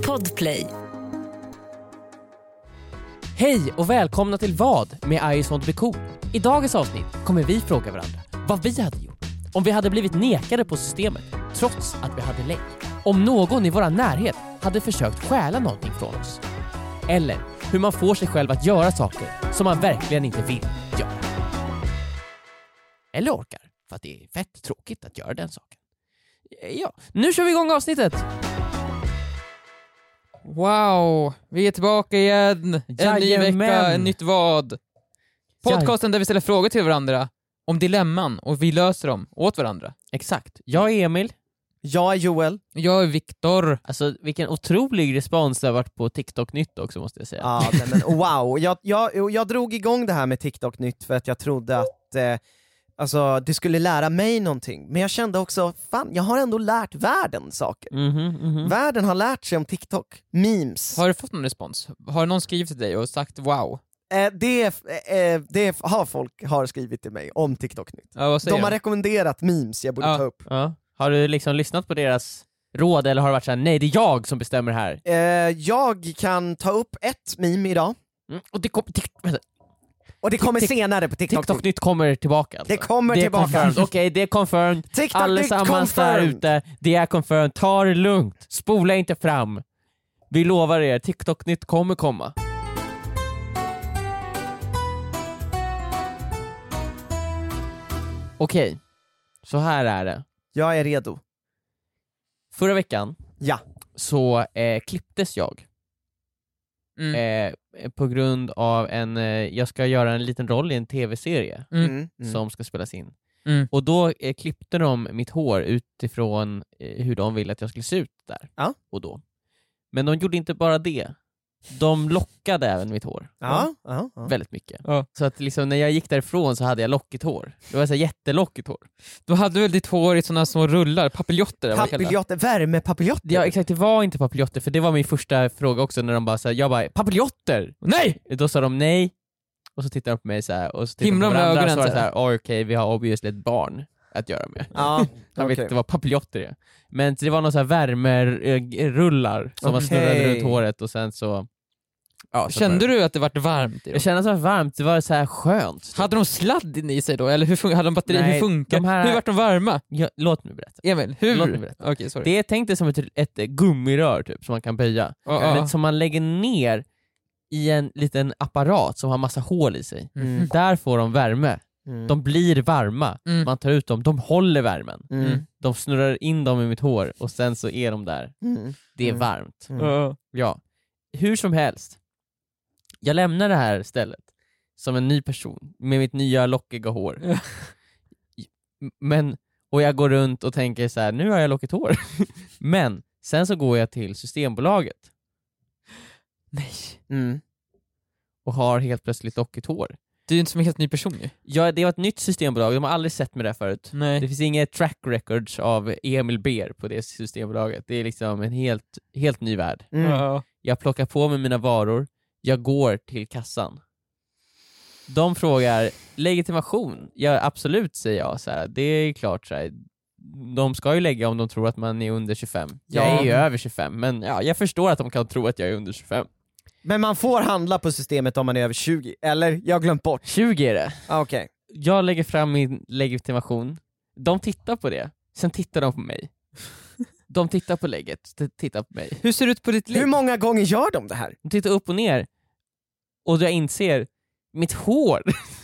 Podplay. Hej och välkomna till Vad med I Just Want To Be Cool. I dagens avsnitt kommer vi fråga varandra vad vi hade gjort om vi hade blivit nekade på systemet trots att vi hade lägg. Om någon i vår närhet hade försökt stjäla någonting från oss. Eller hur man får sig själv att göra saker som man verkligen inte vill göra. Eller orkar, för att det är fett tråkigt att göra den saken. Ja, nu kör vi igång avsnittet! Wow, vi är tillbaka igen. En ny vecka, en nytt vad. Podcasten där vi ställer frågor till varandra om dilemman och vi löser dem åt varandra. Exakt. Jag är Emil. Jag är Joel. Jag är Viktor. Alltså vilken otrolig respons det har varit på TikTok-nytt också, måste jag säga. Ja, men wow. Jag drog igång det här med TikTok-nytt för att jag trodde att alltså, det skulle lära mig någonting. Men jag kände också, fan, jag har ändå lärt världen saker. Världen har lärt sig om TikTok. Memes. Har du fått någon respons? Har någon skrivit till dig och sagt wow? Det har folk har skrivit till mig om TikTok-nytt. Ja, de har rekommenderat memes jag borde ta upp. Ja. Har du liksom lyssnat på deras råd eller har det varit såhär, nej det är jag som bestämmer här? Jag kan ta upp ett meme idag. Och det kommer senare på TikTok. TikTok-nytt kommer tillbaka alltså. Det kommer tillbaka. Okej, det är confirmed. Allesammans där ute, det är confirmed. Ta det lugnt, spola inte fram. Vi lovar er, TikTok-nytt kommer komma. Okej, så här är det. Jag är redo. Förra veckan så klipptes jag. På grund av jag ska göra en liten roll i en tv-serie som ska spelas in. Och då klippte de mitt hår utifrån hur de ville att jag skulle se ut där och då. Men de gjorde inte bara det. De lockade även mitt hår. Väldigt mycket. Så att liksom, när jag gick därifrån så hade jag lockigt hår. Det var så jättelockigt hår. Du hade väl ditt hår i sådana små rullar, papiljotter? Papiljotter, värmepapiljotter. Ja exakt, det var inte papiljotter. För det var min första fråga också när de bara såhär, jag bara, papiljotter! Nej! Då sa de nej. Och så tittade de på mig såhär. Och så tittade de på varandra och så såhär, okej, vi har obviously ett barn att göra med. Jag vet inte vad papiljotter är. Men det var någon så här värmerullar som var snurrade runt håret och sen så... Kände du att det var varmt? Jag kände att det var varmt, det var så här skönt. Hade de sladd in i sig då? Eller hade de batteri? Hur funkar? Hur var de varma? Låt mig berätta. Emil, hur? Låt mig berätta. Okay, sorry. Det är tänkt som ett gummirör typ, som man kan böja. Men som man lägger ner i en liten apparat som har massa hål i sig. Där får de värme. De blir varma. Man tar ut dem, de håller värmen. De snurrar in dem i mitt hår och sen så är de där. Det är varmt. Ja. Hur som helst. Jag lämnar det här stället som en ny person med mitt nya lockiga hår. Och jag går runt och tänker så här: nu har jag lockigt hår. Men sen så går jag till Systembolaget. Nej. Och har helt plötsligt lockigt hår. Du är ju inte som en helt ny person ju. Ja, det var ett nytt Systembolag. De har aldrig sett mig där förut. Nej. Det finns inget track records av Emil Ber på det Systembolaget. Det är liksom en helt ny värld. Jag plockar på mig mina varor. Jag går till kassan. De frågar legitimation. Ja, absolut, säger jag. Så här, det är klart. Så här, de ska ju lägga om de tror att man är under 25. Jag är ju över 25. Men ja, jag förstår att de kan tro att jag är under 25. Men man får handla på systemet om man är över 20. Eller? Jag har glömt bort. 20 är det. Okej. Jag lägger fram min legitimation. De tittar på det. Sen tittar de på mig. De tittar på lägget, tittar på mig. Hur ser det ut på ditt lägg? Hur många gånger gör de det här? De tittar upp och ner. Och jag inser, mitt hår.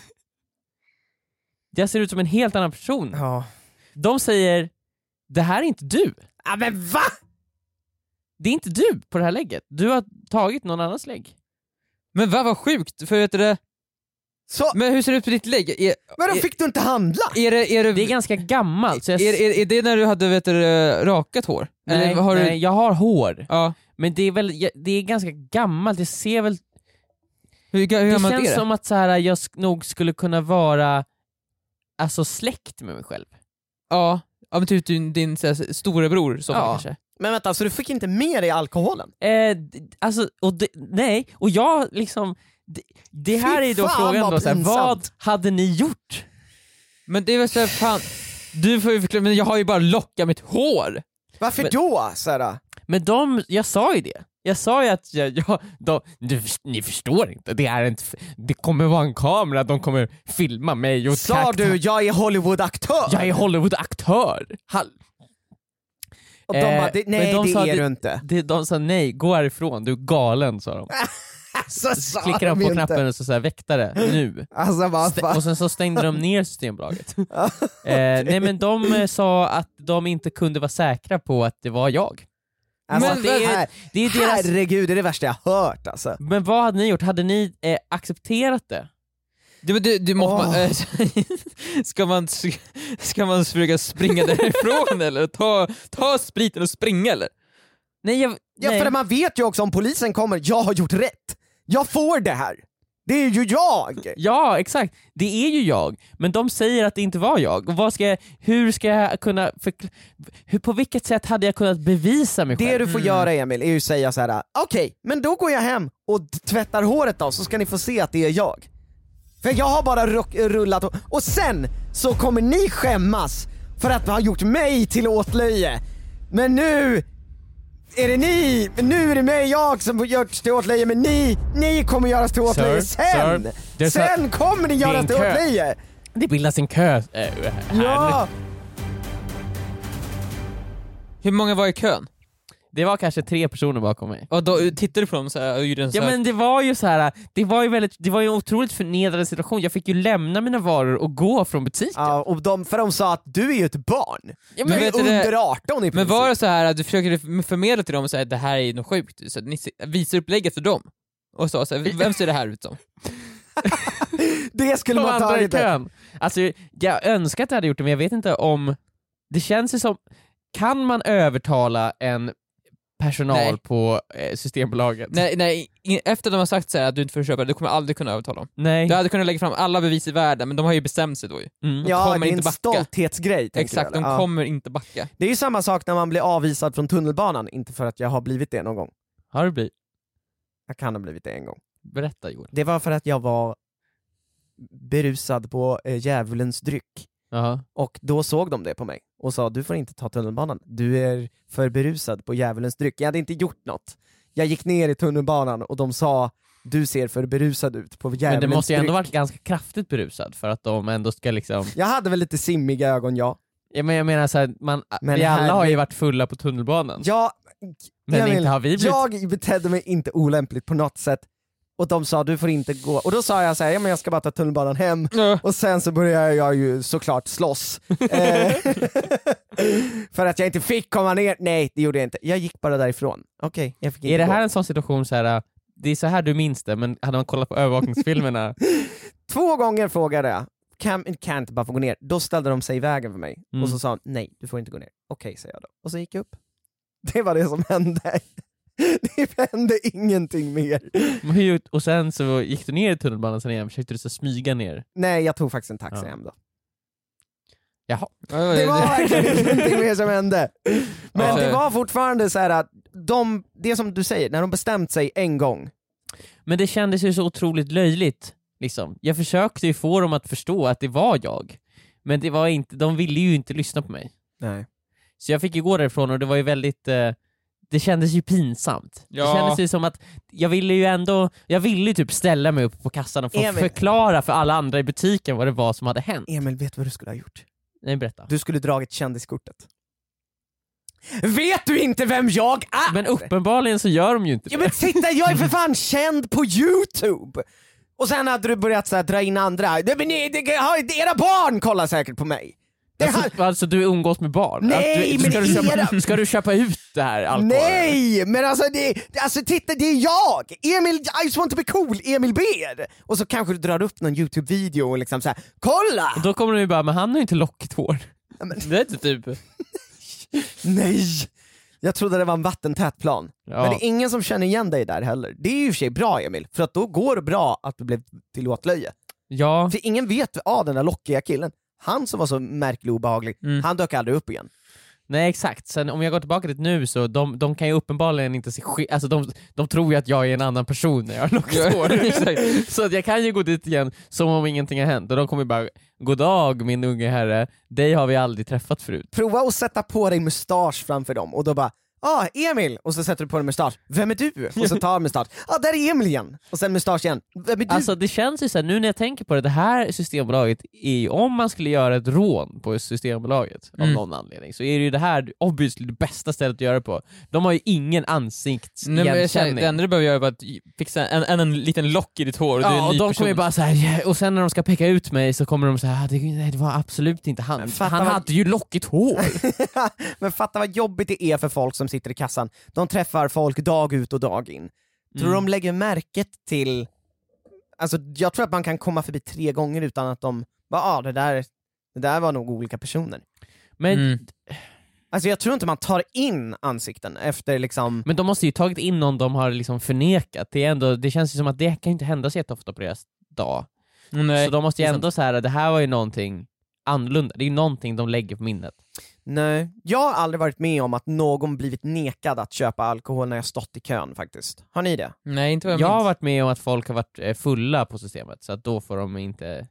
Jag ser ut som en helt annan person. Ja. De säger, det här är inte du. Ja, men va? Det är inte du på det här lägget. Du har tagit någon annans lägg. Men vad sjukt, för vet du det? Så... Men hur ser det ut på ditt lägg? Men då fick du inte handla? Det är ganska gammalt. Så är det när du hade rakat hår? Nej, eller har nej, jag har hår. Ja. Men det är ganska gammalt. Det ser väl... Hur det känns som att så här, jag nog skulle kunna vara alltså släkt med mig själv. Ja, men typ din storebror som kanske. Men vänta, så du fick inte med dig alkoholen? Alltså, nej. Och jag liksom... Det här är då frågan då, så här, vad hade ni gjort? Men det är väl såhär, fan... Du får ju förklara, men jag har ju bara lockat mitt hår. Varför då, Sara? Men jag sa ju det. Jag sa ju att ni förstår inte. Det kommer vara en kamera, de kommer filma mig. Och sa du, jag är Hollywood-aktör? Jag är Hollywood-aktör. Och de bara, nej de det sa, är du inte. De sa nej, gå härifrån, du är galen, sa de. Så klickade de på knappen och så här, väktare, nu. Alltså, och sen så stängde de ner Systembolaget. Nej men de sa att de inte kunde vara säkra på att det var jag. Alltså, men det är deras... Herregud, det är det värsta jag hört alltså. Men vad hade ni gjort? Hade ni accepterat det? Du måste ska man försöka springa därifrån eller ta spriten och springa eller? Nej, för man vet ju också om polisen kommer, jag har gjort rätt. Jag får det här. Det är ju jag! Ja, exakt. Det är ju jag. Men de säger att det inte var jag. Och hur ska jag kunna... på vilket sätt hade jag kunnat bevisa mig själv? Det du får göra, Emil, är ju säga så här: okej, men då går jag hem och tvättar håret då, så ska ni få se att det är jag. För jag har bara rullat och sen så kommer ni skämmas för att ha gjort mig till åtlöje. Men nu är det ni, nu är det mig, jag som görs till åtlöje, men ni kommer göras till åtlöje sen kommer ni göras till åtlöje. Det bildas en kö här. Ja. Hur många var i kön? Det var kanske 3 personer bakom mig. Och då tittade du på dem så här, och gjorde en så här... Ja men det var ju så här, det var ju en otroligt förnedrande situation. Jag fick ju lämna mina varor och gå från butiken. Ja, och de sa att du är ju ett barn. Ja, men du är under 18 i princip. Men var det så här att du försöker förmedla till dem och säga att det här är något sjukt, så att ni visar upplägget för dem och så här, vem ser det här ut som? Det skulle man ta i kön. Alltså jag önskar att jag hade gjort det, men jag vet inte om det känns ju som, kan man övertala en personal på Systembolaget? Nej, efter de har sagt så här att du inte får köpa det, du kommer aldrig kunna övertala dem. Nej. Du hade kunnat lägga fram alla bevis i världen, men de har ju bestämt sig då ju. Ja, det är en stolthetsgrej. Exakt, de kommer inte backa. Det är ju samma sak när man blir avvisad från tunnelbanan, inte för att jag har blivit det någon gång. Har du blivit? Jag kan ha blivit det en gång. Berätta, Joel. Det var för att jag var berusad på djävulens dryck. Och då såg de det på mig och sa, du får inte ta tunnelbanan, du är för berusad på djävulens dryck. Jag hade inte gjort något. Jag gick ner i tunnelbanan och de sa, du ser för berusad ut på djävulens dryck. Men det måste ju ändå varit ganska kraftigt berusad för att de ändå ska liksom... Jag hade väl lite simmiga ögon, ja. Ja, men jag menar så här, vi alla har ju varit fulla på tunnelbanan. Ja, men inte har vi blivit... Jag betedde mig inte olämpligt på något sätt. Och de sa, du får inte gå. Och då sa jag så här, ja men jag ska bara ta tunnelbanan hem. Och sen så började jag ju såklart slåss. För att jag inte fick komma ner. Nej, det gjorde jag inte. Jag gick bara därifrån. Okej, jag fick inte Är det här gå. en sån situation så här, det är så här du minns det, men hade man kollat på övervakningsfilmerna? 2 gånger frågade jag, kan inte bara få gå ner. Då ställde de sig i vägen för mig. Och så sa de, nej, du får inte gå ner. Okej, säger jag då. Och så gick jag upp. Det var det som hände. Det hände ingenting mer. Och sen så gick du ner i tunnelbanan sen igen, försökte du så smyga ner? Nej, jag tog faktiskt en taxi hem då. Jaha. Det var verkligen ingenting mer som hände. Men det var fortfarande så här att det som du säger, när de bestämt sig en gång. Men det kändes ju så otroligt löjligt liksom. Jag försökte ju få dem att förstå att det var jag, men det var inte, de ville ju inte lyssna på mig. Nej. Så jag fick ju gå därifrån och det var ju väldigt det kändes ju pinsamt. Ja. Det kändes ju som att jag ville ju typ ställa mig upp på kassan och förklara för alla andra i butiken vad det var som hade hänt. Emil, vet du vad du skulle ha gjort? Nej, berätta. Du skulle dragit kändiskortet. Vet du inte vem jag är? Men uppenbarligen så gör de ju inte det. Ja, men titta, jag är för fan känd på YouTube. Och sen hade du börjat så här, dra in andra. Men era barn kollar säkert på mig. Alltså du umgås med barn? Nej, ska du köpa ut det här alkoholen? Nej, men alltså titta, det är jag! Emil, I just want to be cool, Emil Ber. Och så kanske du drar upp någon YouTube-video och liksom så här, kolla! Och då kommer du ju bara, men han har ju inte lockigt hår. Det är inte typ... Nej! Jag trodde det var en vattentät plan. Ja. Men det är ingen som känner igen dig där heller. Det är ju i och för sig bra, Emil, för att då går det bra att du blev till åtlöje. Ja. För ingen vet, den där lockiga killen, han som var så märklig och obehaglig, han dök aldrig upp igen. Nej, exakt. Sen om jag går tillbaka dit nu så de kan ju uppenbarligen inte se alltså de tror ju att jag är en annan person när jag har lockat hår. Så att jag kan ju gå dit igen som om ingenting har hänt och de kommer bara, god dag min unge herre, dig har vi aldrig träffat förut. Prova att sätta på dig mustasch framför dem och då bara, Emil! Och så sätter du på en mustasch. Vem är du? Och så tar mustasch. Där är Emil igen! Och sen mustasch igen. Vem är du? Alltså det känns ju så här, nu när jag tänker på det här Systembolaget är ju, om man skulle göra ett rån på Systembolaget av någon anledning, så är det ju det här obviously det bästa stället att göra på. De har ju ingen ansiktsigenkänning. Det enda du behöver göra är att fixa en liten lock i ditt hår. Och och de kommer ju bara så här, och sen när de ska peka ut mig så kommer de så här, nej, det var absolut inte han. Han hade ju lockigt hår. Men fatta vad jobbigt det är för folk som sitter i kassan. De träffar folk dag ut och dag in. Tror de lägger märket till... Alltså jag tror att man kan komma förbi 3 gånger utan att de bara, det där var nog olika personer. Men alltså jag tror inte man tar in ansikten efter liksom... Men de måste ju tagit in någon de har liksom förnekat. Det känns ju som att det kan inte hända så jätteofta på deras dag. Så de måste ju ändå så här, det här var ju någonting annorlunda. Det är ju någonting de lägger på minnet. Nej, jag har aldrig varit med om att någon blivit nekad att köpa alkohol när jag stått i kön faktiskt. Har ni det? Nej, inte vad jag har varit med om att folk har varit fulla på systemet, så att då får de inte...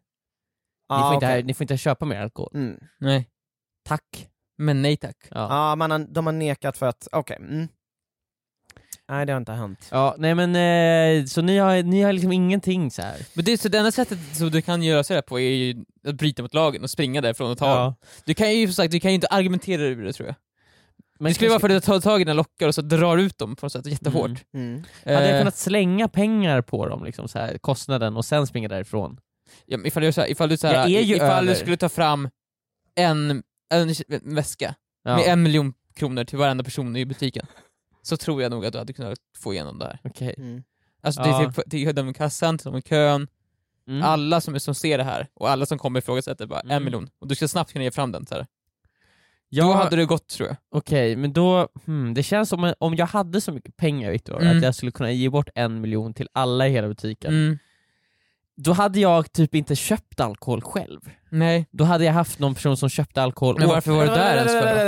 Ni får inte köpa mer alkohol. Nej. Tack. Men nej tack. Ja, de har nekat för att... Nej, det har inte hänt. Ja, nej men så ni har liksom ingenting så här. Men det enda sättet som du kan göra sig på är ju att bryta mot lagen och springa därifrån och ta. Du kan ju inte argumentera ur det, tror jag. Men det skulle vara för att ta tag i dina lockar och så drar ut dem på något sätt jättehårt. Hade jag kunnat slänga pengar på dem liksom så här, kostnaden, och sen springa därifrån? Ja, ifall du skulle ta fram en väska med 1 miljon kronor till varenda person i butiken, så tror jag nog att du hade kunnat få igenom det här. Alltså det är de i kassan, de i kön, alla som ser det här och alla som kommer ifrågasätter bara 1 miljon, och du ska snabbt kunna ge fram den så här. Då hade det gått, tror jag. Okej, men då det känns som om jag hade så mycket pengar, Victor, att jag skulle kunna ge bort 1 miljon till alla i hela butiken. Då hade jag typ inte köpt alkohol själv. Nej. Då hade jag haft någon person som köpte alkohol. Men varför var det där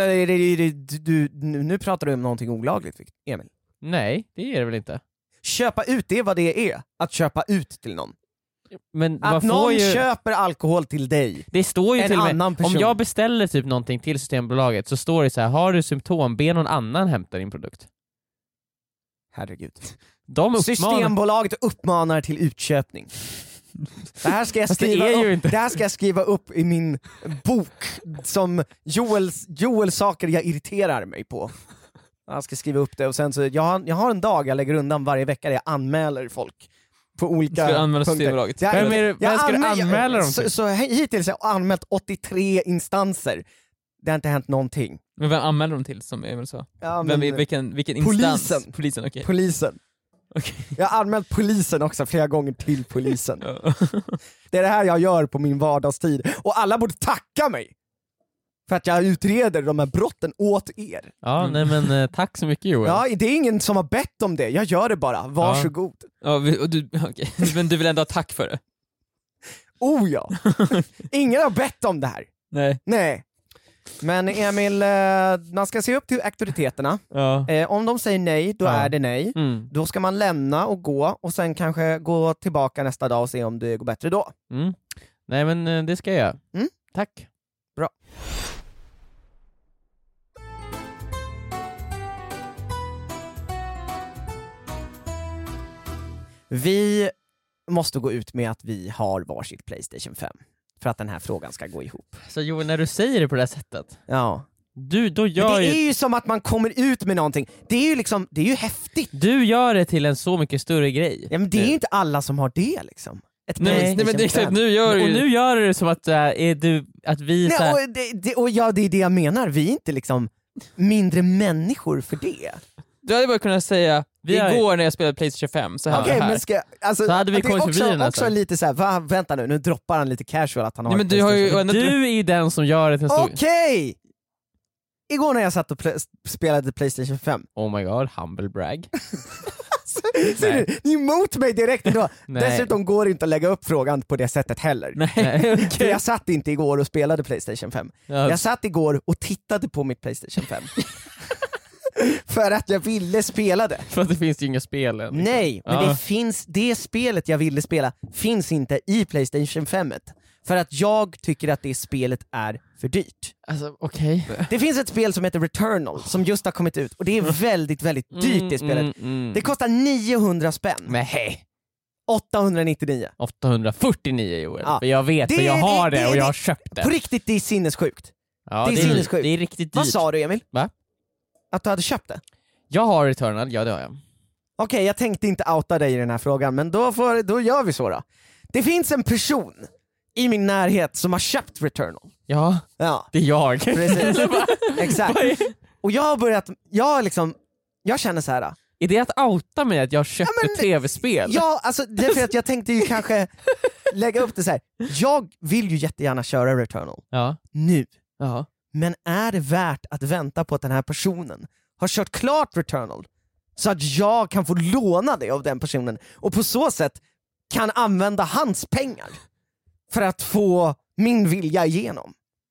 ens? Nu pratar du om någonting olagligt, Emil. Nej, det är det väl inte. Köpa ut, det är vad det är. Att köpa ut till någon. Men att någon köper alkohol till dig. Det står ju en till annan person. Om jag beställer typ någonting till Systembolaget så står det så här: har du symptom, be någon annan hämta din produkt. Herregud. Systembolaget uppmanar till utköpning. Det här ska jag skriva upp i min bok som Joels saker jag irriterar mig på. Jag ska skriva upp det, och sen så jag har en dag jag lägger undan varje vecka där jag anmäler folk på olika punkter. Vem ska du anmäla dem till? Så hittills har jag anmält 83 instanser. Det har inte hänt någonting. Men vem anmäler de till, som Emil sa? Ja, vilken instans? Polisen, okej. Polisen. Okay. Jag har anmält polisen också flera gånger till polisen. Det är det här jag gör på min vardagstid. Och alla borde tacka mig för att jag utreder de här brotten åt er. Ja, nej men tack så mycket, Joel. Ja, det är ingen som har bett om det. Jag gör det bara. Varsågod. Men du vill ändå ha tack för det? Oh ja. Ingen har bett om det här. Nej. Men Emil, man ska se upp till auktoriteterna. Om de säger nej, då är det nej. Då ska man lämna och gå, och sen kanske gå tillbaka nästa dag och se om det går bättre då. Nej men det ska jag göra. Tack. Bra. Vi måste gå ut med att vi har varsitt PlayStation 5 för att den här frågan ska gå ihop. Så Joel, när du säger det på det här sättet, då gör det är ju som att man kommer ut med någonting. Det är ju liksom, det är ju häftigt. Du gör det till en så mycket större grej. Ja, men det är ju inte alla som har det liksom. Nej, men det är exakt, nu gör du det som att att vi nej, och det är det jag menar. Vi är inte liksom mindre människor för det. Du hade bara kunnat säga igår när jag spelade PlayStation 5 så här. Men så hade vi kommit förbi den också lite så här, vänta nu droppar han lite casual att han har. Nej, men du är ju den som gör det till en stor... Okej! Igår när jag satt och spelade PlayStation 5. Oh my god, humble brag. Ni är emot mig direkt då. Dessutom går det inte att lägga upp frågan på det sättet heller. Nej. För jag satt inte igår och spelade PlayStation 5. Jag satt igår och tittade på mitt PlayStation 5. För att jag ville spela det. För att det finns ju inga spel än. Nej, men det spelet jag ville spela finns inte i PlayStation 5. För att jag tycker att det spelet är för dyrt. Alltså, okay. Det finns ett spel som heter Returnal som just har kommit ut och det är väldigt, väldigt dyrt det spelet. Det kostar 900 spänn. Men hej. 899. 849 Joel. Ja. För jag vet, för jag har det och jag har köpt det. På riktigt, det är sinnessjukt. Ja, det är sinnessjukt. Det är riktigt dyrt. Vad sa du, Emil? Va? Att du hade köpt det? Jag har Returnal, ja det har jag. Okej, jag tänkte inte outa dig i den här frågan, men då gör vi så då. Det finns en person i min närhet som har köpt Returnal. Ja. Det är jag. Precis. Exakt. Och jag har börjat, jag känner så här. Är det att outa mig att jag har köpt ett tv-spel? Ja, alltså det är för att jag tänkte ju kanske lägga upp det så här. Jag vill ju jättegärna köra Returnal. Nu. Ja. Men är det värt att vänta på att den här personen har kört klart Returnal så att jag kan få låna det av den personen och på så sätt kan använda hans pengar för att få min vilja igenom?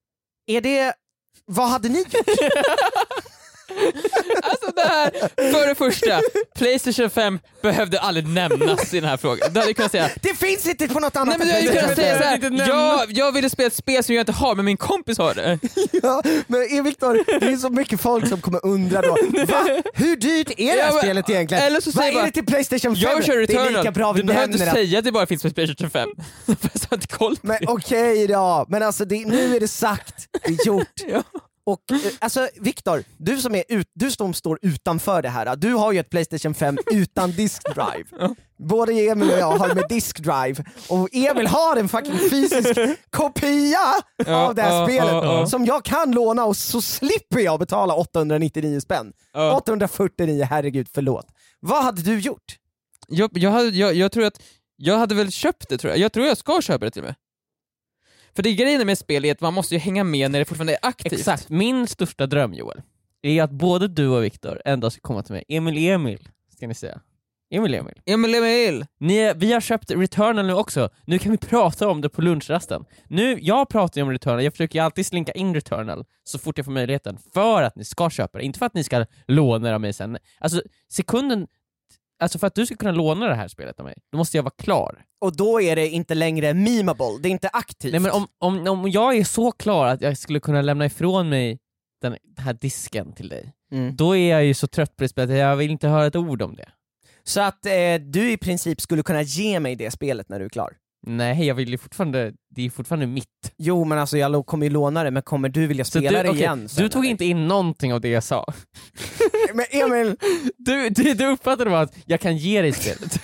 Vad hade ni gjort? Alltså det här, för det första, PlayStation 5 behövde aldrig nämnas i den här frågan. Du hade kunnat säga, det finns inte på något annat. Nej, men du hade kunnat säga såhär, jag ville spela ett spel som jag inte har men min kompis har det. Ja, men Viktor, det är så mycket folk som kommer undra då. Va? Hur dyrt är det här spelet egentligen? Eller så vad är det till PlayStation 5? Jag kör Returnal. Det är lika bra vi du behöver inte säga att det bara finns på PlayStation 5. Men okej då, men alltså nu är det sagt, det är gjort. Ja. Och alltså Viktor, du som står utanför det här, du har ju ett PlayStation 5 utan disk drive. Både Emil och jag har med disk drive och Emil har en fucking fysisk kopia av det här spelet som jag kan låna och så slipper jag betala 899 spänn. 849, herregud, förlåt. Vad hade du gjort? Jag tror att jag hade väl köpt det, tror jag. Jag tror jag ska köpa det till mig. För det grejen med spel är att man måste ju hänga med när det fortfarande är aktivt. Exakt, min största dröm, Joel, är att både du och Viktor en dag ska komma till mig. Emil, ska ni säga. Emil. Vi har köpt Returnal nu också. Nu kan vi prata om det på lunchrasten. Jag pratar ju om Returnal, jag försöker alltid slinka in Returnal så fort jag får möjligheten för att ni ska köpa det. Inte för att ni ska låna det av mig sen. Alltså för att du ska kunna låna det här spelet av mig, då måste jag vara klar. Och då är det inte längre memeable, det är inte aktivt. Nej, men om jag är så klar att jag skulle kunna lämna ifrån mig den här disken till dig, då är jag ju så trött på det spelet att jag vill inte höra ett ord om det. Så att du i princip skulle kunna ge mig det spelet när du är klar? Nej, jag vill ju fortfarande, det är fortfarande mitt. Jo, men alltså jag kommer ju låna det, men kommer du vilja spela det igen sen? Du tog inte in någonting av det jag sa. Men Emil, du uppfattade bara att jag kan ge dig spelet.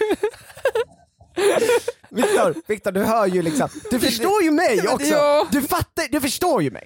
Viktor, du hör ju liksom, du förstår ju mig också. Ja. Du förstår ju mig.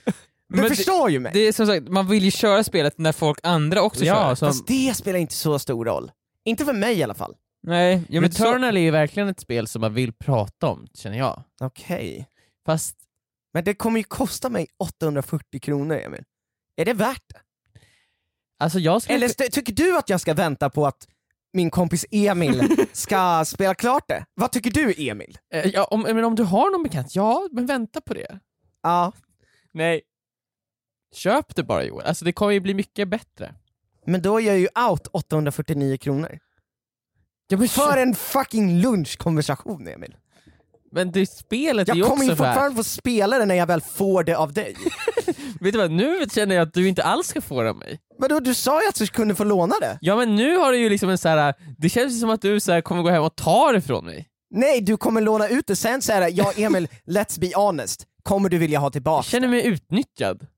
Det är som sagt, man vill ju köra spelet när folk andra också kör. Fast det spelar inte så stor roll. Inte för mig i alla fall. Nej, Returnal är ju verkligen ett spel som man vill prata om, känner jag. Okej. Fast men det kommer ju kosta mig 840 kronor, Emil. Är det värt det? Alltså eller tycker du att jag ska vänta på att min kompis Emil ska spela klart det? Vad tycker du, Emil? Om du har någon bekant, men vänta på det. Ja. Nej. Köp det bara, Joel. Alltså det kommer ju bli mycket bättre. Men då är jag ju out 849 kronor. Ja, men för en fucking lunchkonversation, Emil. Men det spelet är ju också. Jag kommer ju fortfarande få spela det när jag väl får det av dig. Vet du vad, nu känner jag att du inte alls ska få det av mig. Men då, du sa ju att du kunde få låna det. Ja, men nu har du ju liksom en så här. Det känns som att du så här kommer gå hem och ta det från mig. Nej, du kommer låna ut det sen så här. Ja, Emil, let's be honest. Kommer du vilja ha tillbaka? Jag känner mig utnyttjad.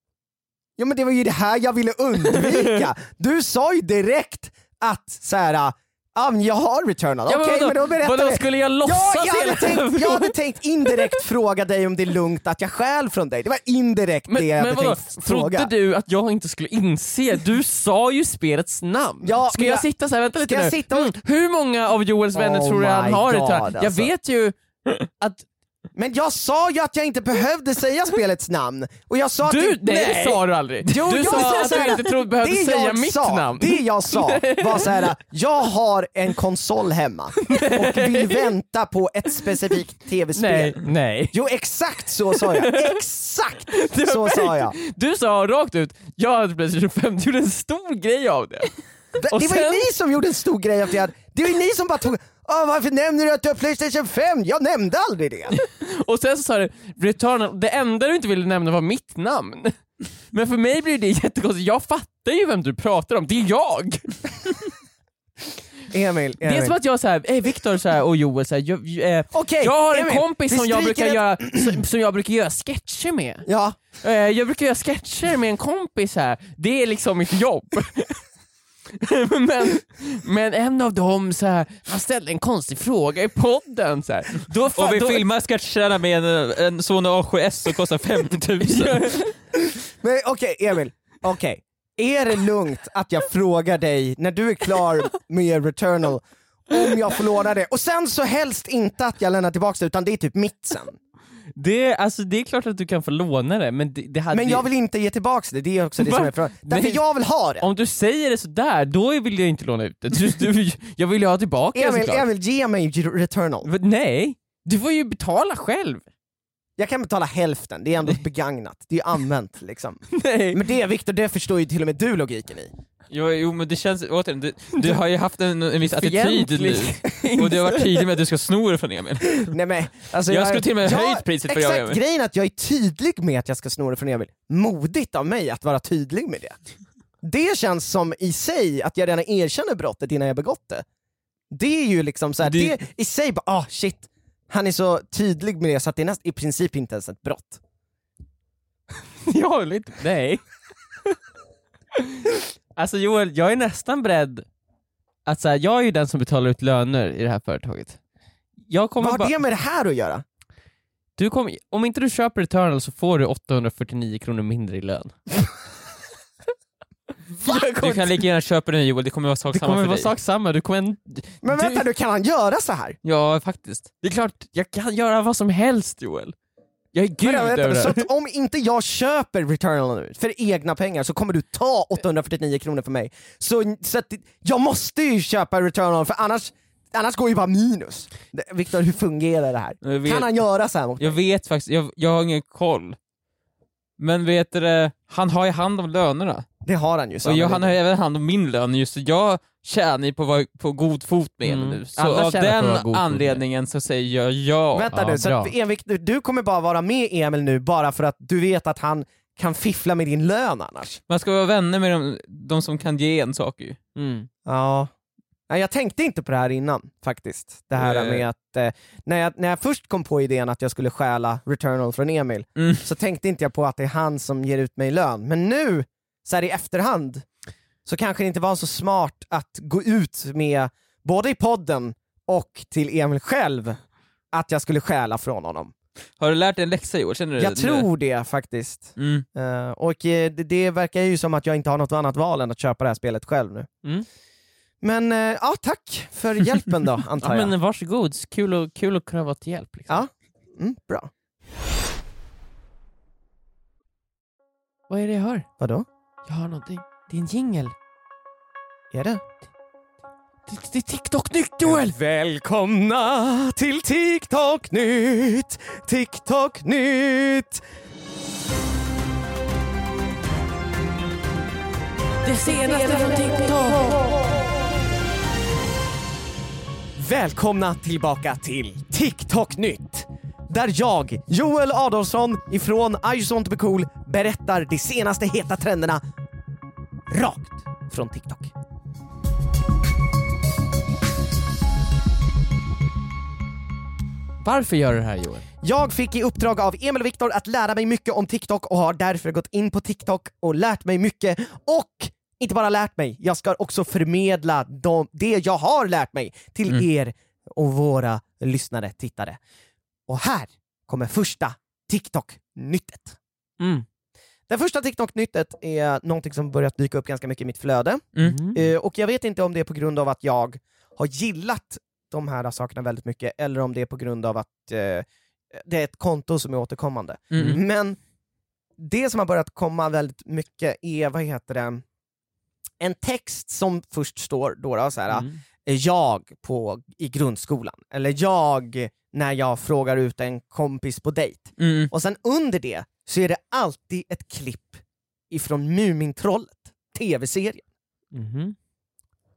Ja, men det var ju det här jag ville undvika. Du sa ju direkt att så här. Jag har Returnal. Ja, okej, men då berättar vadå, skulle jag låtsas? Jag hade tänkt indirekt fråga dig om det är lugnt att jag stjäl från dig. Det var indirekt det jag hade tänkt fråga. Trodde du att jag inte skulle inse? Du sa ju spelets namn. Ja, ska jag sitta så här, vänta lite nu. Hur många av Joels vänner tror du han har Returnal? Alltså. Jag vet ju att... Men jag sa ju att jag inte behövde säga spelets namn. Och jag sa nej, det sa du aldrig. Du sa att du inte behövde säga mitt namn. Det jag sa var så här: jag har en konsol hemma och vill vänta på ett specifikt tv-spel. Nej. Jo, exakt så sa jag. Exakt så sa jag. Du sa rakt ut, jag hade PlayStation 5, du gjorde en stor grej av det. Det var ju ni som gjorde en stor grej av det. Det var ju ni som bara tog... varför nämner du att du har PlayStation 5? Jag nämnde aldrig det. Och sen så sa du Returnal, det enda du inte ville nämna var mitt namn. Men för mig blir det jättekonstigt. Jag fattar ju vem du pratar om, det är jag. Emil. Det är som att jag såhär, Viktor såhär, och Joel såhär, jag har en kompis som jag brukar göra sketcher med. Ja. Jag brukar göra sketcher med en kompis här. Det är liksom mitt jobb. men en av dem så här, han ställde en konstig fråga i podden så här. Och vi filmar sketcherna med en Sony A7S som kostar 50 000. Men okej, Emil. Okej. Är det lugnt att jag frågar dig när du är klar med Returnal om jag får låna det? Och sen så helst inte att jag lämnar tillbaka det, utan det är typ mitt sen. Det är klart att du kan få låna det, men men jag vill inte ge tillbaka det, det är också det som är frågan. Därför jag vill ha det. Om du säger det så där, då vill jag inte låna ut det. Jag vill ju ha tillbaka det. Jag vill ge mig Returnal. Nej, du får ju betala själv. Jag kan betala hälften, det är ändå begagnat. Det är använt liksom. Nej. Men det, Victor, det förstår ju till och med du logiken i. Jo, men det känns, återigen, du har ju haft en viss attityd nu. Och du har varit tydlig med att du ska sno det från Emil. Nej, men, alltså jag skulle till och med höjt priset för Emil. Grejen är att jag är tydlig med att jag ska sno det från Emil. Modigt av mig att vara tydlig med det. Det känns som i sig att jag redan erkänner brottet innan jag begått det. Det är ju liksom så här, det i sig bara, shit. Han är så tydlig med det så att det är i princip inte ens ett brott. Nej. Alltså Joel, jag är nästan beredd att säga, jag är ju den som betalar ut löner i det här företaget. Vad har det med det här att göra? Om inte du köper Returnal så får du 849 kronor mindre i lön. Du kan lika gärna köpa den, Joel, det kommer vara sak samma för dig. Sak samma. Men vänta, du kan han göra så här? Ja, faktiskt. Det är klart, jag kan göra vad som helst, Joel. Jag är gud över det. Så att om inte jag köper Returnal nu för egna pengar så kommer du ta 849 kronor för mig. Så att jag måste ju köpa Returnal, för annars går ju bara minus. Victor, hur fungerar det här? Kan han göra så här mot mig? Jag vet faktiskt, jag har ingen koll. Men vet du, han har ju hand om lönerna. Det har han ju. Och han har även hand om min lön just, så jag tjänar ju på god fot med Emil nu. Så av den anledningen så säger jag ja. Vänta nu, så du kommer bara vara med Emil nu bara för att du vet att han kan fiffla med din lön annars. Man ska vara vänner med de som kan ge en sak ju. Ja. Jag tänkte inte på det här innan faktiskt. Det här med att när jag först kom på idén att jag skulle stjäla Returnal från Emil så tänkte inte jag på att det är han som ger ut mig lön. Men nu, så här i efterhand, så kanske det inte var så smart att gå ut med både i podden och till Emil själv att jag skulle stjäla från honom. Har du lärt dig en läxa i år? Känner du jag tror det faktiskt. Och det verkar ju som att jag inte har något annat val än att köpa det här spelet själv nu. Men ja, tack för hjälpen då, antar jag. Men varsågod, kul att kunna vara till hjälp liksom. Ja, bra. Vad är det jag hör? Vadå? Jag har någonting. Det är en jingle. Är det? Det är TikTok-nytt, Joel! Välkomna till TikTok-nytt! TikTok-nytt! Det senaste från TikTok! Välkomna tillbaka till TikTok-nytt! Där jag, Joel Adolfsson ifrån I just want to be cool, berättar de senaste heta trenderna rakt från TikTok. Varför gör du det här, Joel? Jag fick i uppdrag av Emil och Viktor att lära mig mycket om TikTok och har därför gått in på TikTok och lärt mig mycket. Och inte bara lärt mig, jag ska också förmedla det jag har lärt mig till er och våra lyssnare, tittare. Och här kommer första TikTok-nyttet. Det första TikTok-nyttet är någonting som börjat dyka upp ganska mycket i mitt flöde. Och jag vet inte om det är på grund av att jag har gillat de här sakerna väldigt mycket, eller om det är på grund av att det är ett konto som är återkommande. Men det som har börjat komma väldigt mycket är, en text som först står då så här, jag i grundskolan, eller jag när jag frågar ut en kompis på dejt. Och sen under det så är det alltid ett klipp ifrån Mumintrollet, tv-serien.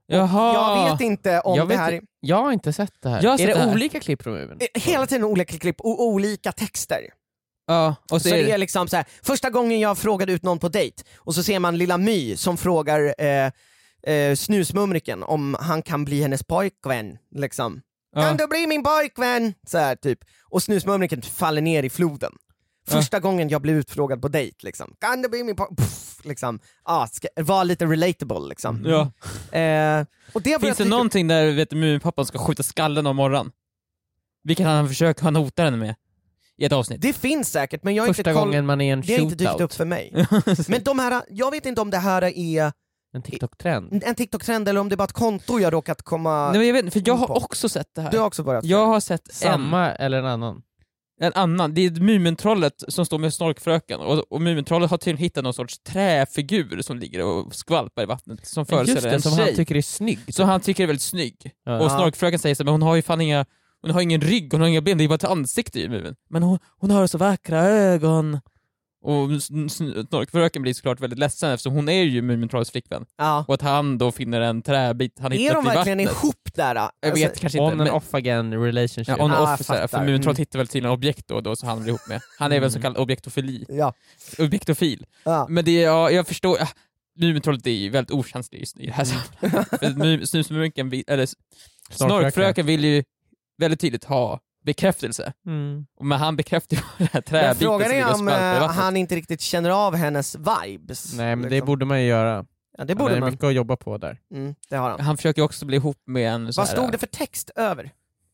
Jag vet inte om det här... Jag har inte sett det här. Är det olika klipp från Mumin? Hela tiden olika klipp och olika texter. Ja, och så det är liksom så här, första gången jag frågade ut någon på dejt och så ser man lilla My som frågar Snusmumriken om han kan bli hennes pojkvän liksom. Kan du bli min pojkvän? Så här, typ. Och Snusmumriken faller ner i floden. Första gången jag blev utfrågad på dejt liksom. Kan du bli min pojkvän? Liksom. Var lite relatable liksom. Ja. Och det finns det någonting där Muminpappan ska skjuta skallen om morgonen? Vilket han försöker hota henne med i ett avsnitt. Det finns säkert, men jag har första inte gången man är en det har inte dykt upp för mig. Men de här, jag vet inte om det här är en TikTok-trend. En TikTok-trend eller om det är bara ett konto jag råkat komma. Nej, men jag vet inte, för jag har också sett det här. Du har också börjat. Jag har sett samma eller en annan. En annan, det är Mumintrollet som står med Snorkfröken och Mumintrollet har tydligen hittat någon sorts träfigur som ligger och skvalpar i vattnet som föreställer en som tjej. Han tycker är snygg. Så han tycker är väldigt snygg. Och Snorkfröken säger så, men hon har ju fan hon har ingen rygg, hon har inga ben, det är bara ett ansikte i Mumin. Men hon har så vackra ögon. Och Snorkfröken blir såklart väldigt ledsen eftersom hon är ju Mumintrollets flickvän. Och att han då finner en träbit han hittat i vattnet. Är de verkligen ihop där? Jag vet kanske inte. On and off again relationship. Ja, on and off, för Mumintrollet hittar väl till en objekt då så han blir ihop med. Han är väl så kallad objektofili. Objektofil. Men det är, jag förstår, Mumintrollet är ju väldigt okänslig just i det här sammanhanget. Snusmumriken, eller Snorkfröken vill ju väldigt tydligt ha bekräftelse. Men han bekräftar ju det här träbiten. Frågan är om han inte riktigt känner av hennes vibes. Nej, men det borde man ju göra. Ja, det borde man. Mycket att jobba på där. Det har han. Han försöker också bli ihop med en... Vad stod det för text över?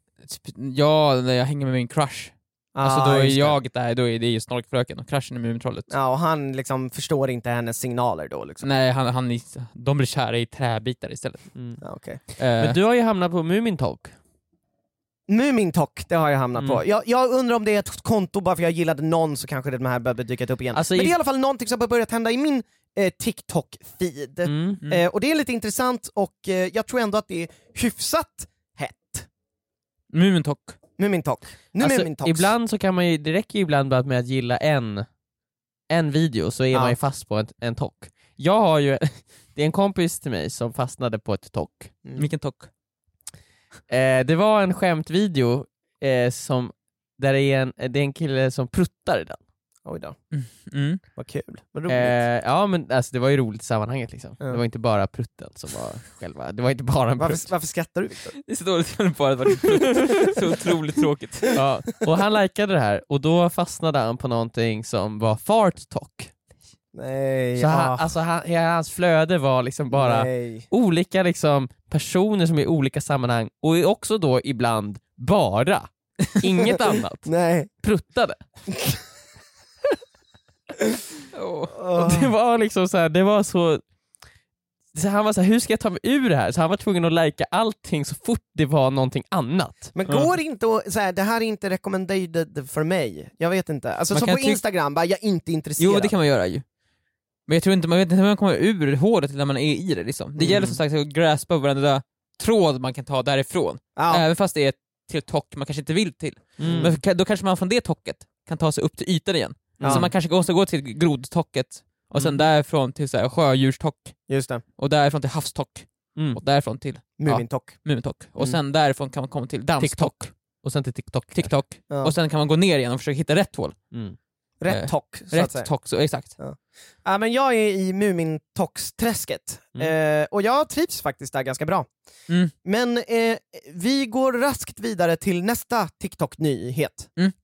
Ja, när jag hänger med min crush. Alltså då är jag där, då är det ju Snorkfröken och crushen är Mumintrollet. Ja, och han liksom förstår inte hennes signaler då liksom. Nej, de blir kära i träbitar istället. Ja, okay. Men du har ju hamnat på Mumintalk. Mumintalk, det har jag hamnat på. Jag undrar om det är ett konto bara för jag gillade någon så kanske det här behöver dyka upp igen. Alltså men det är i alla fall någonting som har börjat hända i min TikTok-feed. Och det är lite intressant och jag tror ändå att det är hyfsat hett. Mumintalk. Ibland så kan man ju, det räcker ju ibland bara med att gilla en video så är man ju fast på en talk. Jag har ju, det är en kompis till mig som fastnade på ett talk. Vilken talk? Det var en skämtvideo där det är en kille som pruttar i den. Oj då. Vad kul. Vad roligt. Ja, men alltså, det var ju roligt i sammanhanget liksom. Det var inte bara prutten som var själva. Det var inte bara en prutt. Varför skrattar du, Victor? Det är så dåligt att bara vara prutt. Så otroligt tråkigt. Ja, och han likade det här och då fastnade han på någonting som var fart talk. Nej. Så hans flöde var liksom bara olika liksom personer som är i olika sammanhang och är också då ibland bara inget annat. Nej. Pruttade. Och det var liksom så här, det var så han var så här, hur ska jag ta mig ur det här? Så han var tvungen att lika allting så fort det var någonting annat. Men går det inte att så här, det här är inte recommended för mig. Jag vet inte. Alltså så på Instagram bara, jag är inte intresserad. Jo, det kan man göra ju. Men jag tror inte, man vet inte hur man kommer ur hålet när man är i det liksom. Det gäller som sagt att graspa varandra tråd man kan ta därifrån. Även fast det är till ett tock man kanske inte vill till. Men då kanske man från det tocket kan ta sig upp till ytan igen. Så man kanske måste gå till grodtocket och sen därifrån till så här sjödjurstock. Just det. Och därifrån till havstock. Och därifrån till Mumintock. Och sen därifrån kan man komma till danstock. Och sen till TikTok. Och sen kan man gå ner igen och försöka hitta rätt hål. Rätt tock, så att säga. Rätt tock, så exakt. Ja, men jag är i Mumintox-träsket. Och jag trivs faktiskt där ganska bra. Men vi går raskt vidare till nästa TikTok-nyhet.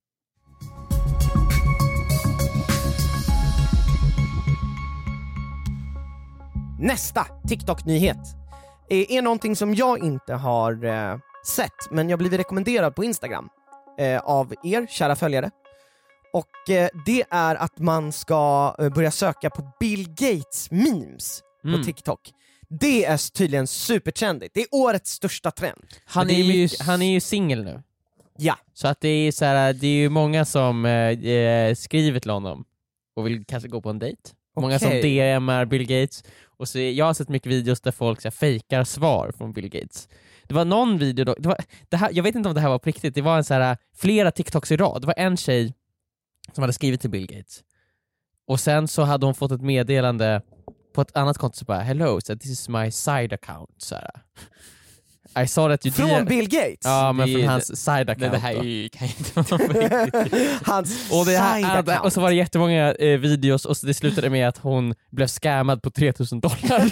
Nästa TikTok-nyhet är någonting som jag inte har sett, men jag blivit rekommenderad på Instagram av er, kära följare. Och det är att man ska börja söka på Bill Gates memes på TikTok. Det är tydligen supertrendigt. Det är årets största trend. Han är ju singel nu. Ja. Så att det är så här, det är ju många som skriver till honom och vill kanske gå på en dejt. Många som DMar Bill Gates. Och så jag har sett mycket videos där folk så här, fejkar svar från Bill Gates. Det var någon video då, det här, jag vet inte om det här var på riktigt. Det var en så här, flera TikToks i rad. Det var en tjej som hade skrivit till Bill Gates. Och sen så hade hon fått ett meddelande på ett annat konto så bara hello, so this is my side account så här. I saw that you från Bill Gates? Ja, men från hans side account. Det här kan inte vara hans och side account. Och så var det jättemånga videos och så det slutade med att hon blev scammad på $3,000.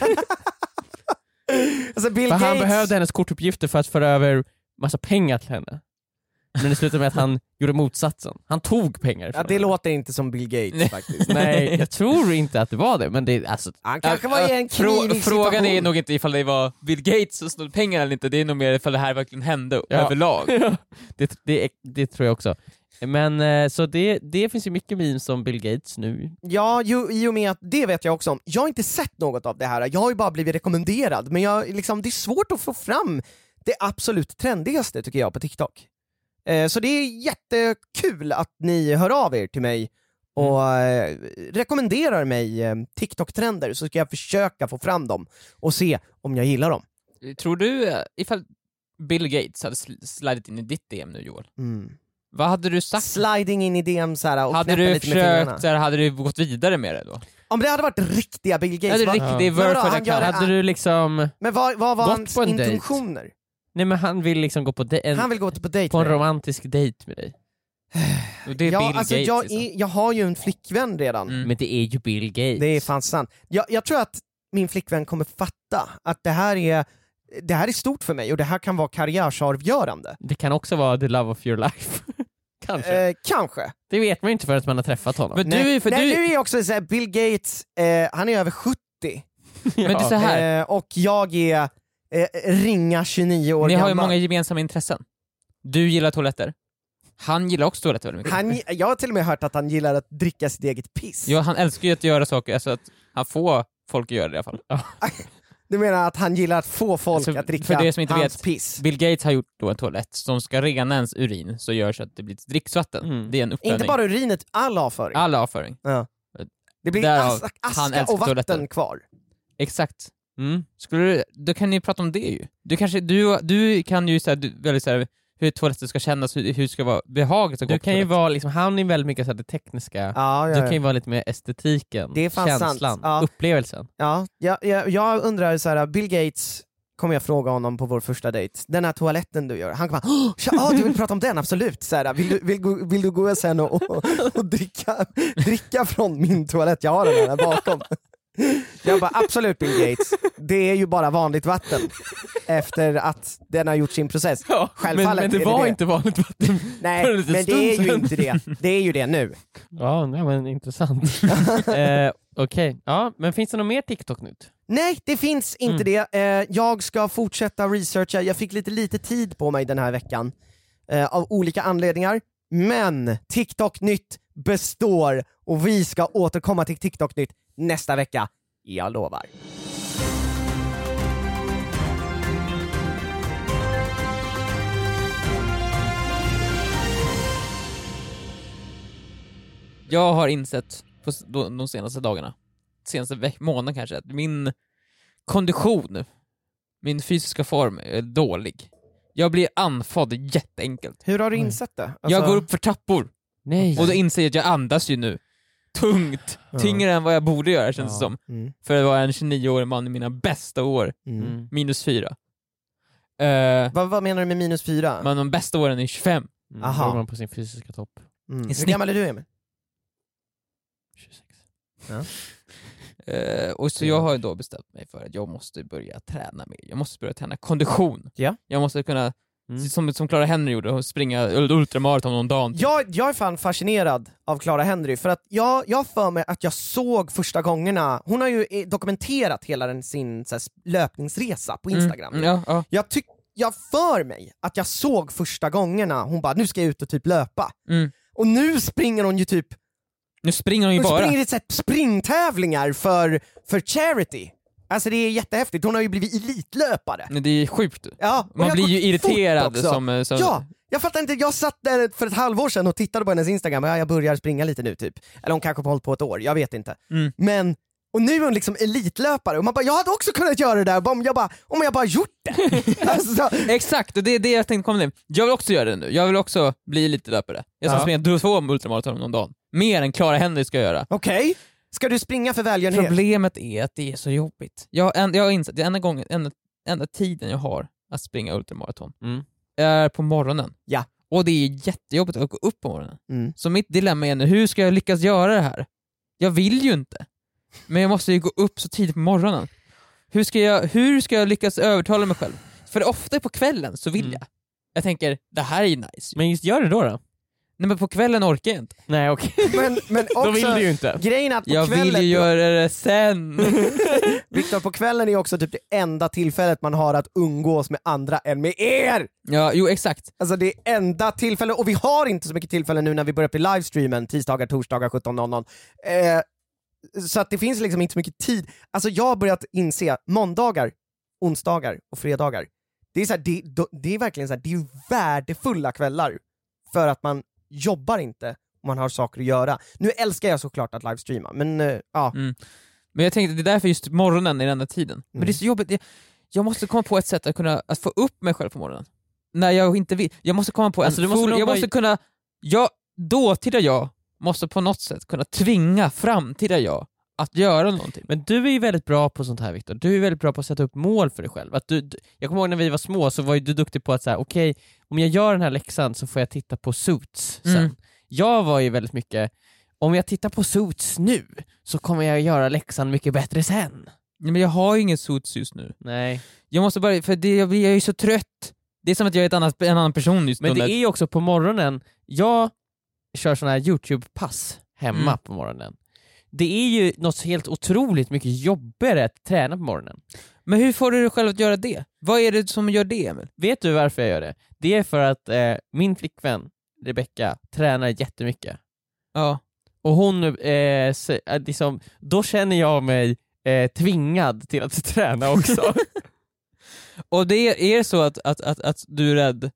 Alltså Bill för Gates... han behövde hennes kortuppgifter för att föra över massa pengar till henne. Men det slutade med att han gjorde motsatsen. Han tog pengar från det låter inte som Bill Gates faktiskt. Nej, jag tror inte att det var det, men det alltså, han kanske var i en knivig frågan är nog inte ifall det var Bill Gates som snodde pengar eller inte, det är nog mer ifall det här verkligen hände överlag. det tror jag också. Men så det finns ju mycket memes om Bill Gates nu. Ja, i och med att det vet jag också om. Jag har inte sett något av det här, jag har ju bara blivit rekommenderad, men det är svårt att få fram det absolut trendigaste tycker jag på TikTok. Så det är jättekul att ni hör av er till mig och rekommenderar mig TikTok-trender, så ska jag försöka få fram dem och se om jag gillar dem. Tror du ifall Bill Gates hade slidit in i ditt DM nu, Joel? Vad hade du sagt? Sliding in i DM så här, och hade du försökt, eller hade du gått vidare med det då? Om det hade varit riktiga Bill Gates, hade du liksom men vad var hans intentioner? Date? Nej, men han vill liksom gå på dejt på en romantisk dejt med dig. Och det är Bill Gates, jag har ju en flickvän redan. Men det är ju Bill Gates. Det är fan sant. Jag tror att min flickvän kommer fatta att det här är stort för mig och det här kan vara karriärsavgörande. Det kan också vara the love of your life. Kanske. Kanske. Det vet man inte förrän man har träffat honom. Men nu är också så här, Bill Gates, han är över 70. Men det är så här. Och jag är ringa 29 år gammal. Ni har ju många gemensamma intressen. Du gillar toaletter. Han gillar också toaletter väldigt mycket. Jag har till och med hört att han gillar att dricka sitt eget piss. Ja, han älskar ju att göra saker, alltså att han får folk att göra det i alla fall. Du menar att han gillar att få folk att dricka för det som inte hans vet, piss? Bill Gates har gjort då en toalett som ska rena ens urin, så gör så att det blir ett dricksvatten. Det är en uppvärmning. Inte bara urinet, all avföring. All avföring. Ja. Det blir aska och vatten kvar. Exakt. Då kan ni prata om det ju. Du kan ju väldigt såhär hur toaletten ska kännas, hur det ska vara behagligt att gå. Du kan ju vara liksom, han är väldigt mycket så det tekniska. Du kan ju vara lite mer estetiken, det är fan känslan, sant. upplevelsen. Jag undrar så här, Bill Gates, kommer jag fråga honom på vår första dejt, den här toaletten du gör, han kommer du vill prata om den, absolut så här, vill du gå sen och dricka från min toalett, jag har den här bakom. Jag bara, absolut Bill Gates, det är ju bara vanligt vatten efter att den har gjort sin process. Men det var inte vanligt vatten. Nej, men det är ju inte det. Det är ju det nu. Ja, nej, men intressant. Okej. Ja, men finns det något mer TikTok-nytt? Nej, det finns inte det. Jag ska fortsätta researcha. Jag fick lite tid på mig den här veckan av olika anledningar. Men TikTok-nytt består och vi ska återkomma till TikTok-nytt nästa vecka. Jag lovar. Jag har insett på de senaste dagarna, senaste månaden kanske, att min kondition, min fysiska form är dålig. Jag blir andfådd jätteenkelt. Hur har du insett det? Alltså... Jag går upp för trappor. Nej. Och då inser jag att jag andas ju nu tungt, tyngre än vad jag borde göra, känns det som. För att vara en 29-årig man i mina bästa år. -4. Vad menar du med -4? Men de bästa åren är 25. Då är man på sin fysiska topp. Hur gammal är du, Emil? 26. Ja. Och så jag har ju då bestämt mig för att jag måste börja träna mer. Jag måste börja träna kondition. Ja. Jag måste kunna, som Clara Henry gjorde, springa ultramaraton om dagen. Jag är fan fascinerad av Clara Henry, för att jag för mig att jag såg första gångerna, hon har ju dokumenterat hela sin löpningsresa på Instagram. Jag för mig att jag såg första gångerna, hon bara, nu ska jag ut och typ löpa. Och nu springer hon ju typ, nu springer hon ju bara. Hon springer i springtävlingar för charity. Alltså det är jättehäftigt, hon har ju blivit elitlöpare. Men det är sjukt. Ja, man blir ju irriterad som... Ja, jag fattar inte, jag satt där för ett halvår sedan och tittade på hennes Instagram, jag börjar springa lite nu typ. Eller hon kanske har hållit på ett år, jag vet inte. Men, och nu är hon liksom elitlöpare och man bara, jag hade också kunnat göra det där om jag bara gjort det. Alltså, exakt, och det är det jag tänkte komma till. Jag vill också göra det nu, jag vill också bli elitlöpare. Jag ska springa 2 ultramaraton om dagen. Mer än Clara Henry ska göra. Okej. Ska du springa för välgörenhet? Problemet är att det är så jobbigt. Jag har insett, det enda tiden jag har att springa ultramaraton är på morgonen. Ja. Och det är jättejobbigt att gå upp på morgonen. Så mitt dilemma är nu, hur ska jag lyckas göra det här? Jag vill ju inte. Men jag måste ju gå upp så tidigt på morgonen. Hur ska jag lyckas övertala mig själv? För ofta på kvällen så vill jag. Jag tänker, det här är ju nice. Men just gör det då? Nej, men på kvällen orkar jag inte. Nej, okej. Men också, då vill du ju inte. Grejen är att jag vill ju göra det sen. Viktor, på kvällen är också typ det enda tillfället man har att umgås med andra än med er! Ja, jo exakt. Alltså det är enda tillfället, och vi har inte så mycket tillfällen nu när vi börjar på livestreamen tisdagar, torsdagar 17.00. Så att det finns liksom inte så mycket tid. Alltså jag har börjat inse måndagar, onsdagar och fredagar. Det är så här, det är verkligen så här, det är värdefulla kvällar för att man jobbar inte om man har saker att göra. Nu älskar jag såklart att livestreama, men ja. Men jag tänkte, det är därför just morgonen är den enda tiden. Men det är så jobbigt, jag måste komma på ett sätt att få upp mig själv på morgonen. När jag inte vill. Jag måste komma på dåtida jag måste på något sätt kunna tvinga framtida jag att göra någonting. Men du är ju väldigt bra på sånt här, Viktor. Du är väldigt bra på att sätta upp mål för dig själv. Jag kommer ihåg när vi var små så var ju du duktig på att säga, okej, om jag gör den här läxan så får jag titta på Suits sen. Jag var ju väldigt mycket, om jag tittar på Suits nu så kommer jag göra läxan mycket bättre sen. Men jag har ju ingen Suits just nu. Nej. Jag måste bara, för jag är ju så trött. Det är som att jag är en annan person just nu. Men det är ju också på morgonen, jag kör såna här YouTube-pass hemma på morgonen. Det är ju något helt otroligt mycket jobbigare att träna på morgonen. Men hur får du dig själv att göra det? Vad är det som gör det, Emil? Vet du varför jag gör det? Det är för att min flickvän Rebecca tränar jättemycket. Ja. Och hon, liksom, då känner jag mig tvingad till att träna också. Och det är så att du är rädd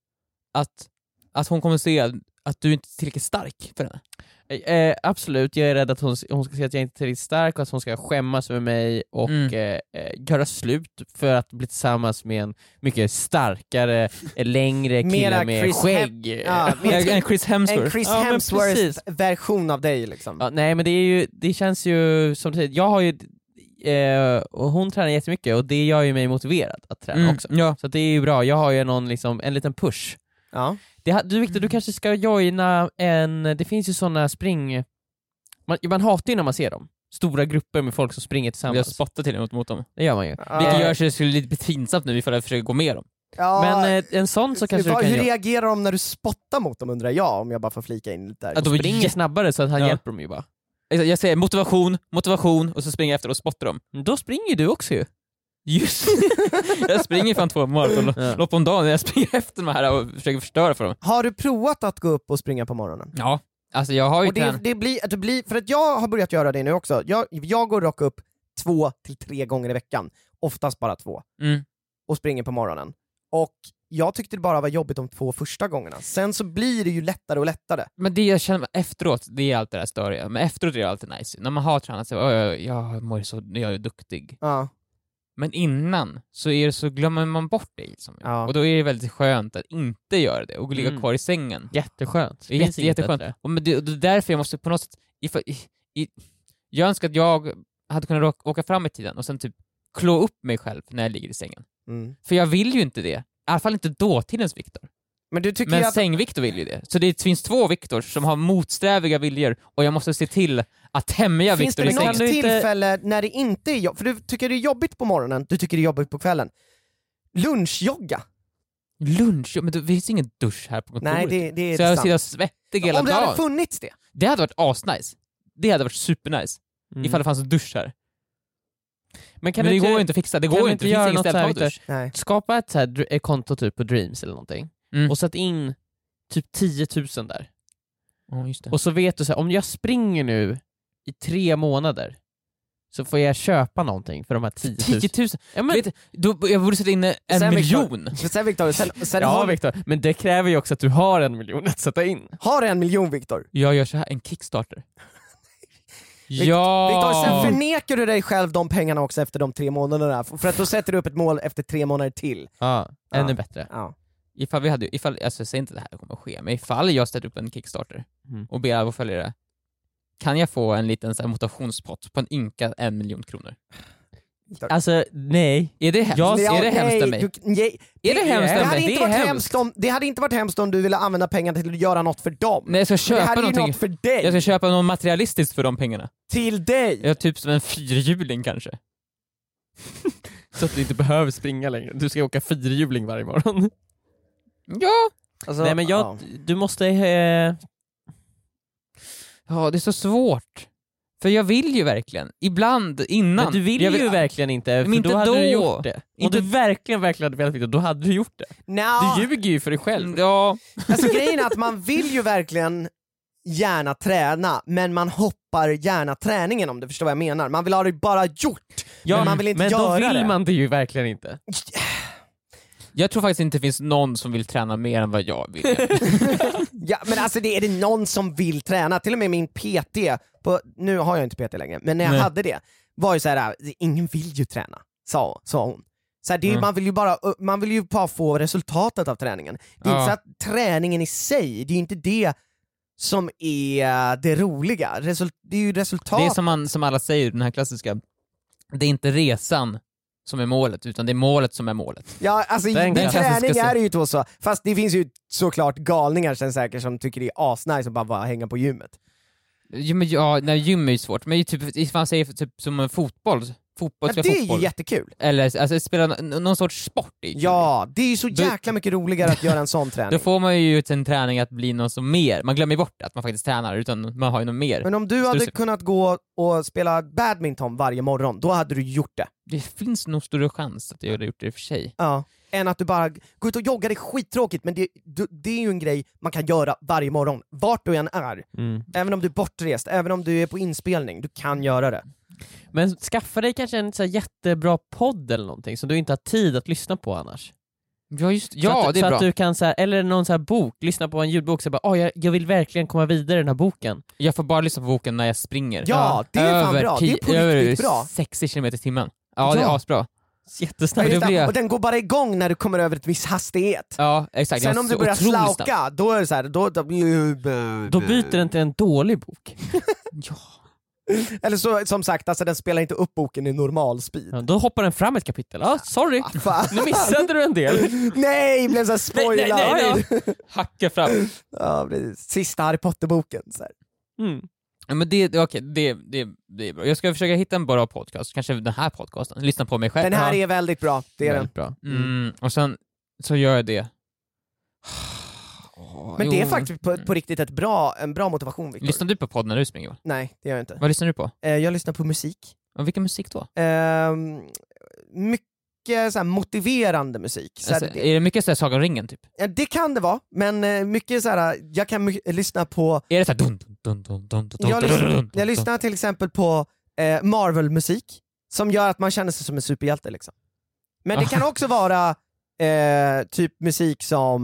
att hon kommer se att du inte är tillräckligt stark för henne? Absolut, jag är rädd att hon ska se att jag inte är tillräckligt stark och att hon ska skämmas över mig och göra slut för att bli tillsammans med en mycket starkare, längre kille med skägg. En Chris Hemsworth. En Chris Hemsworth version av dig liksom. Ja, nej, men det känns ju som det, jag har ju och hon tränar jättemycket och det gör ju mig motiverad att träna också. Ja. Så det är ju bra, jag har ju en liten push. Ja. Du Victor, du kanske ska joina det finns ju såna man hatar ju när man ser dem. Stora grupper med folk som springer tillsammans. Jag spottar till mot dem. Det gör man ju. Vilket gör så det skulle lite pinsamt nu ifall jag försöker gå med dem. Ja, men en sån så kanske hur reagerar de när du spottar mot dem, undrar jag, om jag bara får flika in lite där. Att de springer snabbare så att han hjälper dem ju bara. Jag säger motivation och så springer jag efter och spottar dem. Då springer du också ju. Just jag springer fan 2 maratonlopp om dagen. Jag springer efter de här och försöker förstöra för dem. Har du provat att gå upp och springa på morgonen? Ja, alltså jag har ju det blir, för att jag har börjat göra det nu också. Jag går dock upp 2 till 3 gånger i veckan, oftast bara 2, och springer på morgonen. Och jag tyckte det bara var jobbigt de 2 första gångerna. Sen så blir det ju lättare och lättare. Men det jag känner efteråt, det är allt det där störiga. Men efteråt är det alltid nice. När man har tränat sig, jag mår så, jag är duktig. Ja. Men innan så glömmer man bort det liksom. Ja. Och då är det väldigt skönt att inte göra det och ligga kvar i sängen. Jätteskönt. Det är jätteskönt. Och det är därför jag måste på något sätt jag önskar att jag hade kunnat åka fram i tiden och sen typ klå upp mig själv när jag ligger i sängen. För jag vill ju inte det. I alla fall inte dåtidens Viktor. Men säng-Viktor vill ju det. Så det finns 2 Viktor som har motsträviga viljor och jag måste se till att tämja Viktor i sängen. Finns det något tillfälle när det inte är jobbigt? För du tycker det är jobbigt på morgonen, du tycker det är jobbigt på kvällen. Lunchjogga. Men det finns ingen dusch här på kontoret. Nej, det är så jag sitter svettig hela dagen. Om det hade funnits det. Det hade varit asnice. Det hade varit supernice. Ifall det fanns en dusch här. Men det går inte att fixa. Det går inte. Det finns inget dusch. Skapa ett konto typ på Dreams eller någonting. Och sätt in typ 10 000 där. Just det. Och så vet du så här, om jag springer nu i 3 månader så får jag köpa någonting för de här 10 000. 10 000? Ja, men, jag borde sätta in 1 miljon. Victor, Victor, men det kräver ju också att du har 1 miljon att sätta in. Har 1 miljon, Victor? Jag gör så här, en Kickstarter. Victor, sen förnekar du dig själv de pengarna också efter de 3 månaderna. För att då sätter du upp ett mål efter 3 månader till. Ja, ännu bättre. Ja. Alltså jag säger inte det här kommer att ske, men ifall jag sätter upp en Kickstarter och ber alla följare kan jag få en liten så här motivationspott på en ynka 1 miljon kronor? Alltså, nej. Är det hemskt? Är det hemskt av mig? Är det hemskt av mig? Det hade inte varit hemskt om du ville använda pengarna till att göra något för dem. Nej, jag ska köpa någonting. Något för dig. Jag ska köpa något materialistiskt för de pengarna. Till dig? Jag typ som en fyrhjuling kanske. Så att du inte behöver springa längre. Du ska åka fyrhjuling varje morgon. Ja. Alltså, nej, men du måste... Ja, det är så svårt. För jag vill ju verkligen. Ibland, innan. Men du vill ju verkligen inte, för inte då hade du gjort det. Om du verkligen hade velat det, då hade du gjort det. Du ljuger ju för dig själv. Ja. Alltså grejen är att man vill ju verkligen gärna träna, men man hoppar gärna träningen, om du förstår vad jag menar. Man vill ha det bara gjort, men man vill inte göra det. Men då vill man det ju verkligen inte. Jag tror faktiskt inte det finns någon som vill träna mer än vad jag vill. Ja, men alltså är det någon som vill träna? Till och med min PT, nu har jag inte PT längre, men när jag hade det, var ju så här: ingen vill ju träna, sa hon. Så här, man vill ju bara få resultatet av träningen. Det är inte så att träningen i sig, det är ju inte det som är det roliga. Det är ju resultatet. Det är som alla säger, den här klassiska, det är inte resan som är målet, utan det är målet som är målet. Ja, alltså träning är det ju då så. Fast det finns ju såklart galningar sen säkert som tycker det är asnice att bara hänga på gymmet. Gym är ju svårt. Men typ, ifall man säger typ som en fotboll det är ju jättekul. Eller alltså, spela någon sorts sport i. Ja, det är ju så jäkla mycket roligare att göra en sån träning. Då får man ju en träning att bli något som mer. Man glömmer bort att man faktiskt tränar, utan man har ju något mer. Men om du hade kunnat gå och spela badminton varje morgon, då hade du gjort det. Det finns nog större chans att jag hade gjort det för sig. Ja, än att du bara går ut och joggar. Det är skittråkigt, men det är ju en grej man kan göra varje morgon, vart du än är. Även om du är bortrest, även om du är på inspelning, du kan göra det. Men skaffa dig kanske en så här jättebra podd eller någonting som du inte har tid att lyssna på annars. Ja, just det är så bra. Att du kan så här, eller någon så här bok, lyssna på en ljudbok så bara, jag vill verkligen komma vidare i den här boken. Jag får bara lyssna på boken när jag springer. Ja, det är fan bra. Det är på riktigt bra. 60 km i timmen. Ja, det är asbra. Jättesnabbt. Och den går bara igång när du kommer över ett viss hastighet. Ja, exakt. Sen om du börjar slauka, då är det så här, då byter den till en dålig bok. Ja. Eller så, som sagt, alltså den spelar inte upp boken i normal speed. Ja, då hoppar den fram ett kapitel. Sorry, nu missade du en del. Nej, blev så spoiler. Nej. Hacka fram. Ja, sista Harry Potter-boken så här. Ja, men det är bra. Jag ska försöka hitta en bra podcast, kanske den här podcasten. Lyssna på mig själv. Den här är väldigt bra. Det är väldigt bra. Och sen så gör jag det. Men det är faktiskt på riktigt en bra motivation, Victor. Lyssnar du på podd när du springer? Nej, det gör jag inte. Vad lyssnar du på? Jag lyssnar på musik. Och vilken musik då? Mycket så här motiverande musik. Så alltså, är det mycket så här Sagan om ringen typ? Det kan det vara, men mycket så här. Jag kan lyssna på... Är det så här jag lyssnar till exempel på Marvel-musik som gör att man känner sig som en superhjälte liksom. Men det kan också vara typ musik som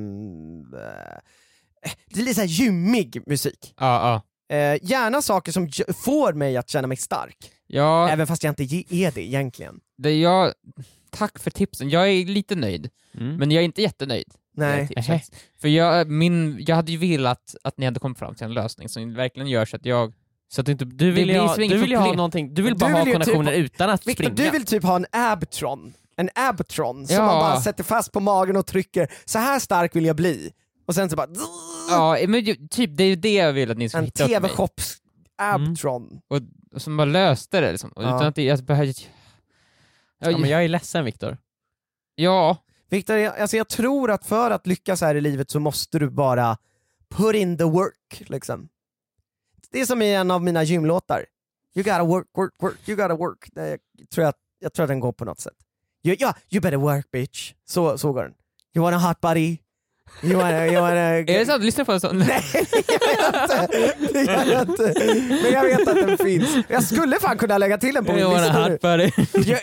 det är lite så här gymmig musik. Gärna saker som får mig att känna mig stark. Ja. Även fast jag inte är det egentligen. Tack för tipsen. Jag är lite nöjd, men jag är inte jättenöjd. Nej. För jag hade ju velat att ni hade kommit fram till en lösning som verkligen gör så att jag... Så att du vill ju ha någonting, du vill bara ha konditioner typ, utan att Victor, springa. Du vill typ ha en Abtron som man bara sätter fast på magen och trycker, så här stark vill jag bli. Och sen så bara... Ja, men typ det är ju det jag vill att ni ska hitta. En TV-shops Abtron. Och som bara löste det liksom. Utan att jag behövde... men jag är ledsen, Victor. Ja. Victor, alltså jag tror att för att lyckas här i livet så måste du bara put in the work liksom. Det är som i en av mina gymlåtar. You gotta work, you gotta work. Jag tror att den går på något sätt. You better work, bitch. Så går den. You want a hot body? You wanna... Är det sant? Lyssna på en sån? Nej, det gör jag inte. Men jag vet att den finns. Jag skulle fan kunna lägga till den på min lista. You wanna hot body?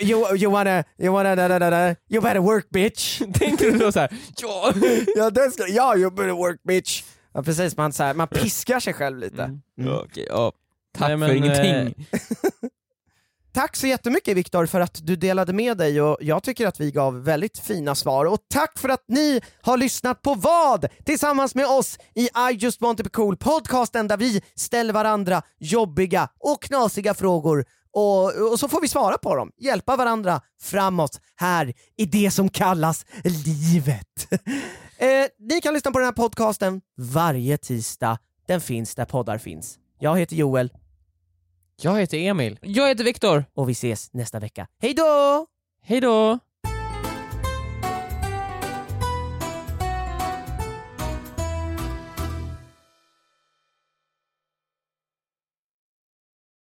You better work, bitch. Tänker du då såhär? You better work, bitch. Ja, precis, man piskar sig själv lite. Okej, tack för ingenting. tack så jättemycket Viktor för att du delade med dig, och jag tycker att vi gav väldigt fina svar. Och tack för att ni har lyssnat på Vad? Tillsammans med oss i I Just Want To Be Cool, podcasten där vi ställer varandra jobbiga och knasiga frågor och så får vi svara på dem, hjälpa varandra framåt här i det som kallas livet. Ni kan lyssna på den här podcasten varje tisdag. Den finns där poddar finns. Jag heter Joel. Jag heter Emil. Jag heter Viktor. Och vi ses nästa vecka. Hej då! Hej då!